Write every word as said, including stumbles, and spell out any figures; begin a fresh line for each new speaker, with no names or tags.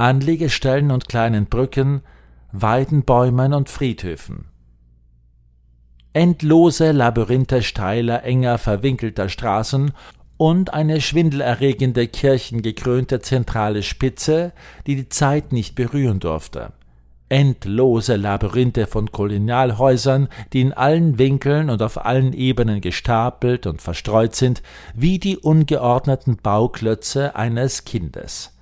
Anlegestellen und kleinen Brücken, Weidenbäumen und Friedhöfen. Endlose Labyrinthe steiler, enger, verwinkelter Straßen und eine schwindelerregende kirchengekrönte zentrale Spitze, die die Zeit nicht berühren durfte. Endlose Labyrinthe von Kolonialhäusern, die in allen Winkeln und auf allen Ebenen gestapelt und verstreut sind, wie die ungeordneten Bauklötze eines Kindes.